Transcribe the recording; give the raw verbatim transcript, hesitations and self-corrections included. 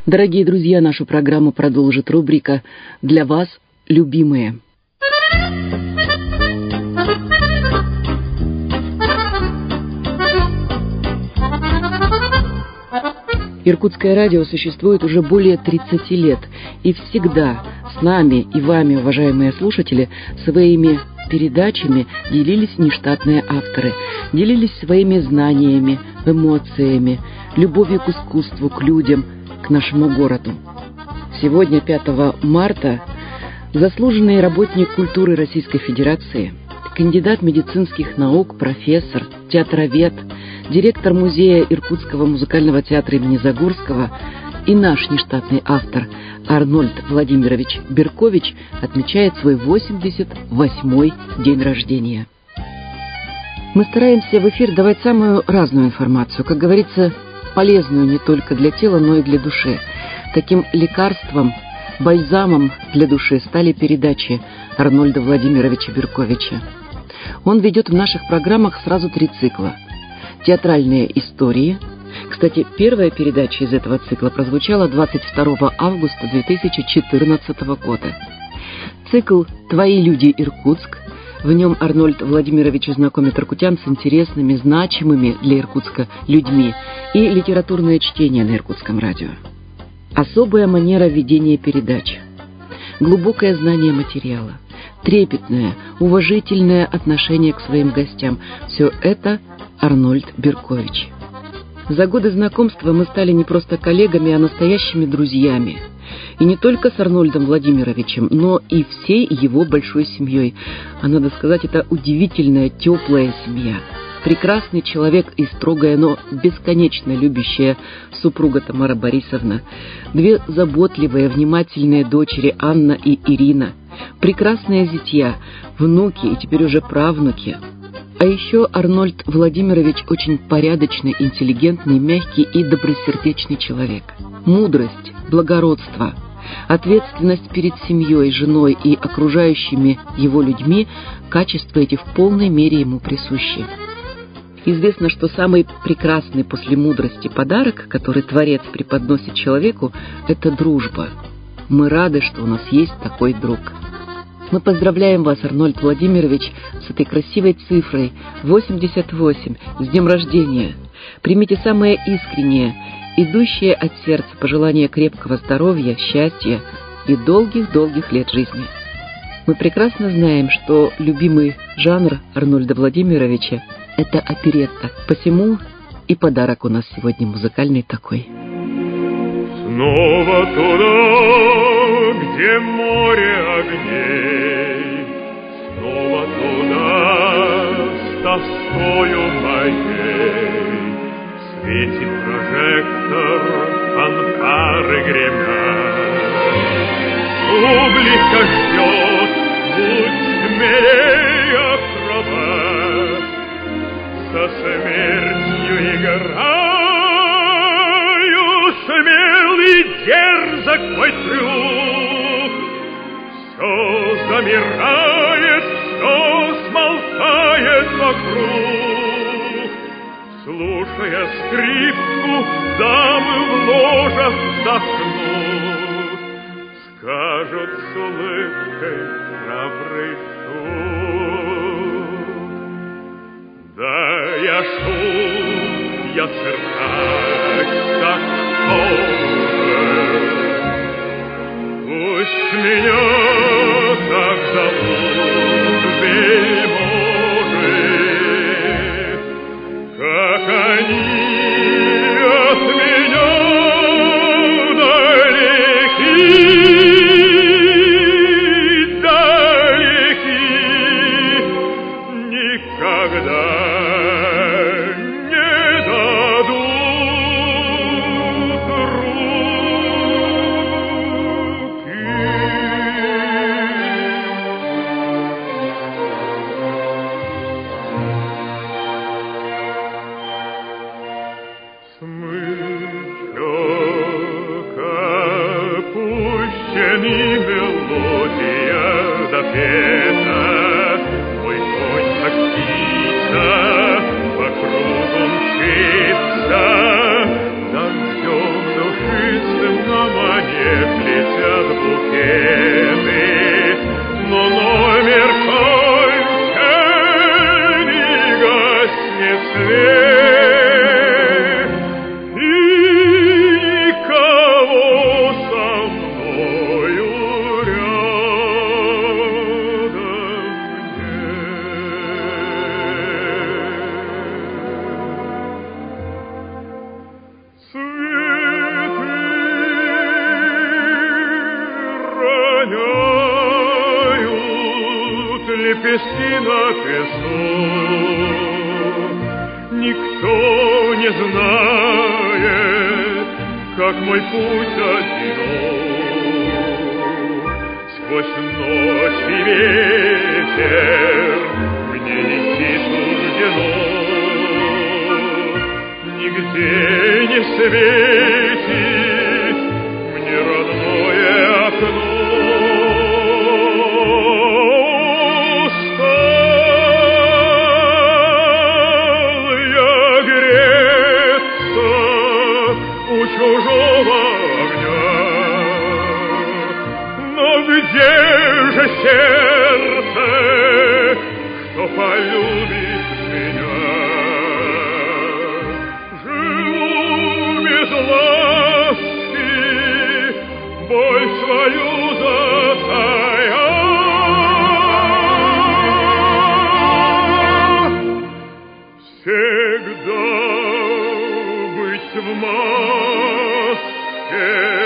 Дорогие друзья, нашу программу продолжит рубрика «Для вас, любимые». Иркутское радио существует уже более тридцати лет, и всегда с нами и вами, уважаемые слушатели, своими передачами делились нештатные авторы, делились своими знаниями, эмоциями, любовью к искусству, к людям, к нашему городу. Сегодня, пятого марта, заслуженный работник культуры Российской Федерации, кандидат медицинских наук, профессор, театровед, директор музея Иркутского музыкального театра имени Загорского и наш нештатный автор Арнольд Владимирович Беркович отмечает свой восемьдесят восьмой день рождения. Мы стараемся в эфир давать самую разную информацию, как говорится, полезную не только для тела, но и для души. Таким лекарством, бальзамом для души стали передачи Арнольда Владимировича Берковича. Он ведет в наших программах сразу три цикла. Театральные истории. Кстати, первая передача из этого цикла прозвучала двадцать второго августа две тысячи четырнадцатого года. Цикл «Твои люди, Иркутск». В нем Арнольд Владимирович знакомит иркутян с интересными, значимыми для Иркутска людьми, и литературное чтение на Иркутском радио. Особая манера ведения передач. Глубокое знание материала. Трепетное, уважительное отношение к своим гостям. Все это Арнольд Беркович. За годы знакомства мы стали не просто коллегами, а настоящими друзьями. И не только с Арнольдом Владимировичем, но и всей его большой семьей. А надо сказать, это удивительная, теплая семья. Прекрасный человек и строгая, но бесконечно любящая супруга Тамара Борисовна. Две заботливые, внимательные дочери Анна и Ирина. Прекрасные зятья, внуки и теперь уже правнуки. А еще Арнольд Владимирович очень порядочный, интеллигентный, мягкий и добросердечный человек. Мудрость, благородство, ответственность перед семьей, женой и окружающими его людьми – качества эти в полной мере ему присущи. Известно, что самый прекрасный после мудрости подарок, который Творец преподносит человеку – это дружба. Мы рады, что у нас есть такой друг. Мы поздравляем вас, Арнольд Владимирович, с этой красивой цифрой восемьдесят восемь, с днем рождения. Примите самое искреннее, идущее от сердца пожелание крепкого здоровья, счастья и долгих-долгих лет жизни. Мы прекрасно знаем, что любимый жанр Арнольда Владимировича – это оперетта. Посему и подарок у нас сегодня музыкальный такой. Снова туда, где море огней, снова туда, с тоскою моей, светит прожектор, фанфары гремят. Публика ждет, будь смелее, акробат, со смертью играю, смелый, дерзок мой трюк. Все замирает, все смолкает вокруг. Слушая скрипку, дамы в ложах вздохнут, скажут с улыбкой храбрый шут. Да я шут, я циркач, так тоже. Пусть меня так зовут вельможи, как они от меня далеки. Дождем душистым на букеты, но номер кончен и гаснет свет, и никого со мною рядом нет. Цветы роняют лепестки на песок. Никто не знает, как мой путь одинок. Сквозь ночь и ветер мне идти суждено. Нигде не светит мне родное окно. Устал я греться у чужого огня, но где же сердце, что полюбит меня? Ласки, боль свою затая. Всегда быть в маске